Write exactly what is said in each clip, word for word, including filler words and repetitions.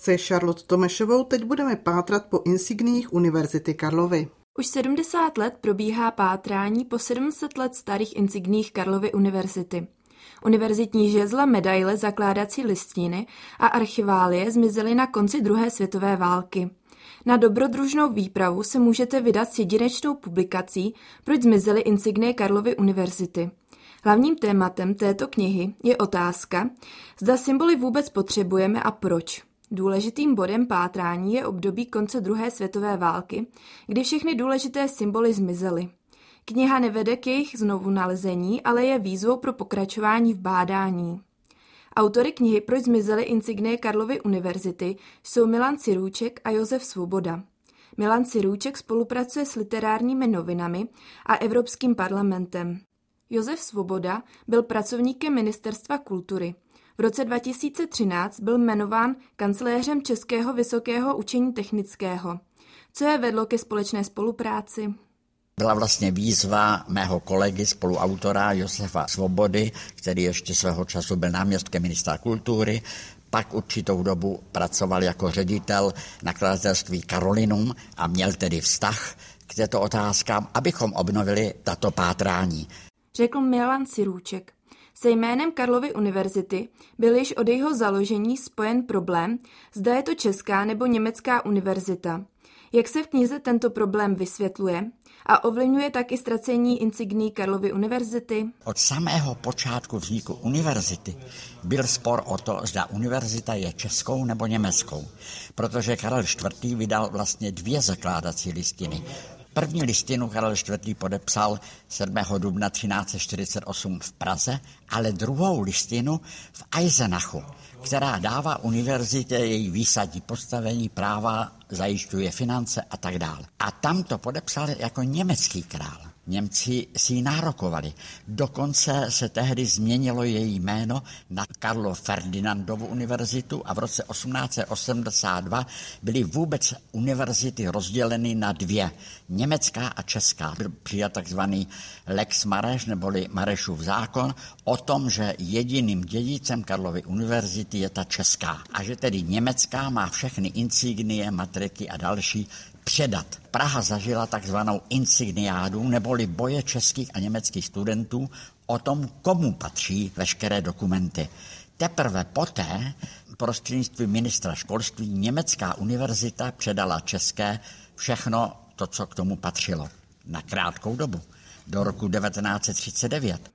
Se Charlotte Tomešovou teď budeme pátrat po insigniích Univerzity Karlovy. Už sedmdesát let probíhá pátrání po sedm set let starých insigniích Karlovy univerzity. Univerzitní žezla, medaile, zakládací listiny a archiválie zmizely na konci druhé světové války. Na dobrodružnou výpravu se můžete vydat s jedinečnou publikací Proč zmizely insignie Karlovy univerzity. Hlavním tématem této knihy je otázka, zda symboly vůbec potřebujeme a proč. Důležitým bodem pátrání je období konce druhé světové války, kdy všechny důležité symboly zmizely. Kniha nevede k jejich znovu nalezení, ale je výzvou pro pokračování v bádání. Autory knihy Proč zmizely insignie Karlovy univerzity jsou Milan Sirůček a Josef Svoboda. Milan Sirůček spolupracuje s literárními novinami a Evropským parlamentem. Josef Svoboda byl pracovníkem Ministerstva kultury. V roce dva tisíce třináct byl jmenován kancléřem Českého vysokého učení technického. Co je vedlo ke společné spolupráci? Byla vlastně výzva mého kolegy, spoluautora Josefa Svobody, který ještě svého času byl náměstkem ministra kultury, pak určitou dobu pracoval jako ředitel nakladatelství Karolinum a měl tedy vztah k této otázkám, abychom obnovili tato pátrání. Řekl Milan Sirůček. Se jménem Karlovy univerzity byl již od jejího založení spojen problém, zda je to česká nebo německá univerzita. Jak se v knize tento problém vysvětluje a ovlivňuje tak i ztracení insignií Karlovy univerzity? Od samého počátku vzniku univerzity byl spor o to, zda univerzita je českou nebo německou, protože Karel čtvrtý. Vydal vlastně dvě zakládací listiny. První listinu Karel čtvrtý. Podepsal sedmého dubna třináct set čtyřicet osm v Praze, ale druhou listinu v Eisenachu, která dává univerzitě její výsadní postavení, práva, zajišťuje finance a tak dále. A tam to podepsal jako německý král. Němci si ji nárokovali. Dokonce se tehdy změnilo její jméno na Karlo Ferdinandovu univerzitu a v roce osmnáct set osmdesát dva byly vůbec univerzity rozděleny na dvě, německá a česká. Byl přijat takzvaný Lex Mareš, neboli Marešův zákon, o tom, že jediným dědicem Karlovy univerzity je ta česká a že tedy německá má všechny insignie, matriky a další předat. Praha zažila takzvanou insigniádu, neboli boje českých a německých studentů o tom, komu patří veškeré dokumenty. Teprve poté, prostřednictvím ministra školství, německá univerzita předala české všechno to, co k tomu patřilo. Na krátkou dobu, do roku devatenáct set třicet devět.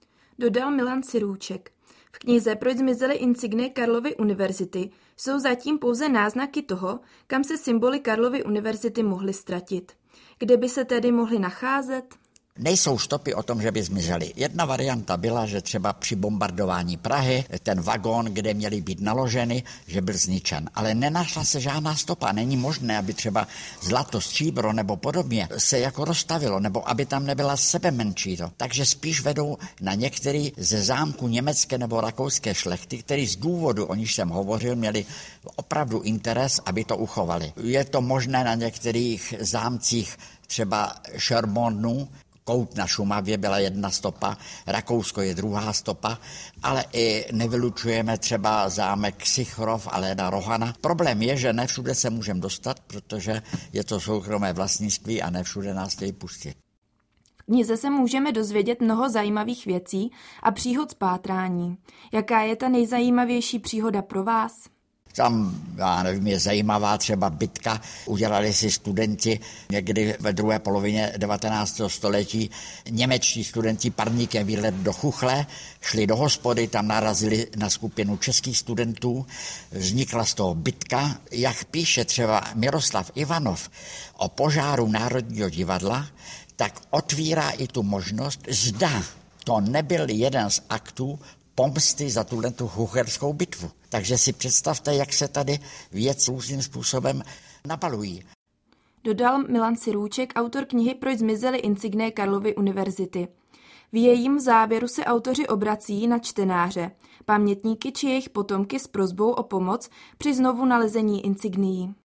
Dodal Milan Sirůček. V knize Proč zmizely insignie Karlovy univerzity jsou zatím pouze náznaky toho, kam se symboly Karlovy univerzity mohly ztratit. Kde by se tedy mohly nacházet? Nejsou stopy o tom, že by zmizely. Jedna varianta byla, že třeba při bombardování Prahy ten vagón, kde měly být naloženy, že byl zničen. Ale nenašla se žádná stopa. Není možné, aby třeba zlato, stříbro nebo podobně se jako rozstavilo, nebo aby tam nebyla sebe menší. To. Takže spíš vedou na některý ze zámku německé nebo rakouské šlechty, který z důvodu, o níž jsem hovořil, měli opravdu interes, aby to uchovali. Je to možné na některých zámcích třeba Sherbornu, Kout na Šumavě byla jedna stopa, Rakousko je druhá stopa, ale i nevylučujeme třeba zámek Sichrov a Léna Rohana. Problém je, že ne všude se můžeme dostat, protože je to soukromé vlastnictví a ne všude nás chtějí pustit. V knize se můžeme dozvědět mnoho zajímavých věcí a příhod z pátrání. Jaká je ta nejzajímavější příhoda pro vás? Tam, já nevím, je zajímavá třeba bitka. Udělali si studenti někdy ve druhé polovině devatenáctého století. Němečtí studenti parníkem výlet do Chuchle, šli do hospody, tam narazili na skupinu českých studentů. Vznikla z toho bitka. Jak píše třeba Miroslav Ivanov o požáru Národního divadla, tak otvírá i tu možnost, zda to nebyl jeden z aktů pomsty za tuhletu chucherskou bitvu. Takže si představte, jak se tady věci různým způsobem nabalují. Dodal Milan Sirůček, autor knihy Proč zmizely insignie Karlovy univerzity. V jejím závěru se autoři obrací na čtenáře, pamětníky či jejich potomky s prosbou o pomoc při znovu nalezení insignií.